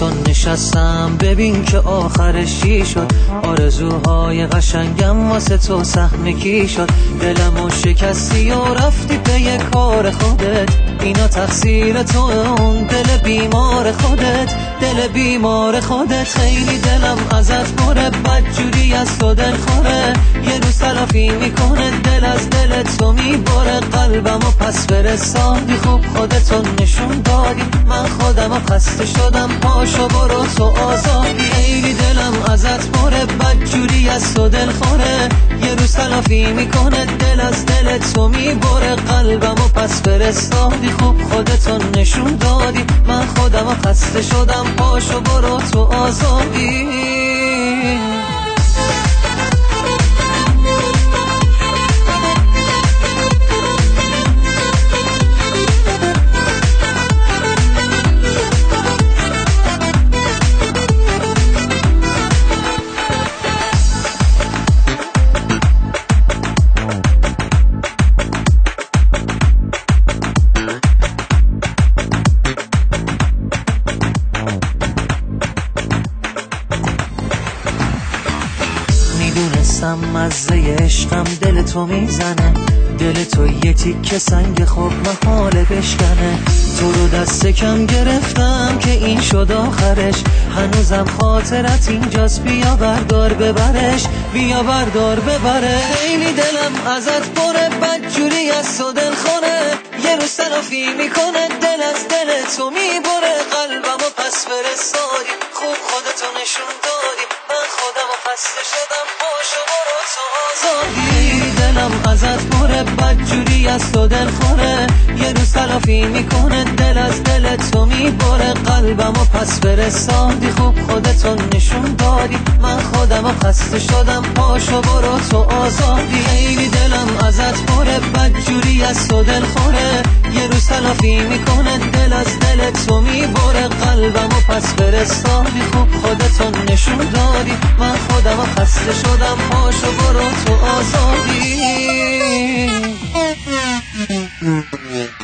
تو نشستم، ببین که آخرش چی شد. آرزوهای قشنگم واسه تو سهم کی شد. دلمو شکستی و رفتی پی کار خودت، اینا تقصیر تو، اون دل بیمار خودت، دل بیمار خودت. خیلی دلم ازت پره، بدجوری از تو دل خوره. یه روز تلافی میکنه، دل از دل تو میبره. قلبمو پس فرستادی، خوب خودتو نشون دادی. من خودمو خسته شدم، پاشو برو تو آزادی. خیلی دلم ازت پره، بدجوری از تو دل خوره. یه روز تلافی میکنه، دل از دل تو میبره. قلبمو پس فرستادی، خوب خودتو نشون دادی. من خودمو خسته شدم، پاشو برو تو آزادی. میدونستم مزه عشقم دل تو میزنه. دل تو یه تیکه سنگ، خوب محاله بشکنه. تو رو دست کم گرفتم که این شد آخرش. هنوزم خاطرت اینجاست، بیا بردار ببرش، بیا بردار ببره. خیلی دلم ازت پره، بدجوری از تو دل خوره. یه روز تلافی میکنه، دل از دل تو میبره. قلبمو پس فرستادی، خوب خودتو نشون دادی. من خودمو خسته شدم، پاشو برو تو آزادی. دلم ازت پره، بدجوری از تو دل خوره. یه روز تلافی میکنه، دل از دل تو میبره. قلبمو پس فرستادی، خوب خودتو نشون دادی. من خودمو خسته شدم، پاشو برو تو آزادی. خیلی دلم ازت پره، بدجوری از تو دل خوره. یه روز تلافی میکنه، دل از دل تو میبره. قلبمو پس فرستادی، خوب خودتو نشون دادی. من خودمو خسته شدم، پاشو برو تو آزادی.